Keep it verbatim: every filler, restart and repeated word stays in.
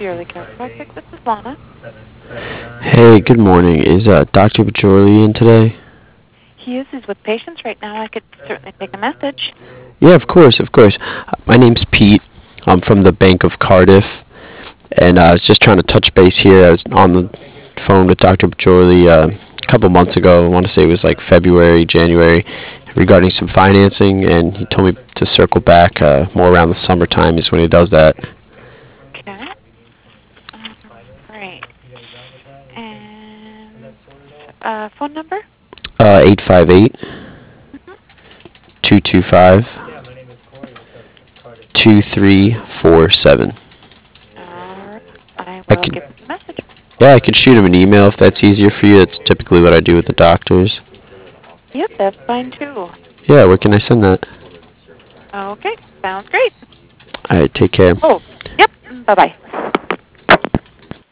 Yearly Care Project. This is Lana. Hey, good morning. Is uh, Doctor Bajorley in today? He is he's with patients right now. I could certainly take a message. Yeah, of course, of course. Uh, My name's Pete. I'm from the Bank of Cardiff, and uh, I was just trying to touch base here. I was on the phone with Doctor Bajorley uh, a couple months ago. I want to say it was like February, January, regarding some financing, and he told me to circle back uh, more around the summertime is when he does that. Okay. Um, great. And uh, phone number? Uh, eight five eight, Mm-hmm. two two five, two three four seven. All right. I I will could, give him the message. yeah, I could shoot him an email if that's easier for you. That's typically what I do with the doctors. Yep, that's fine too. Yeah, where can I send that? Okay, sounds great. All right, take care. Oh, yep. Bye bye.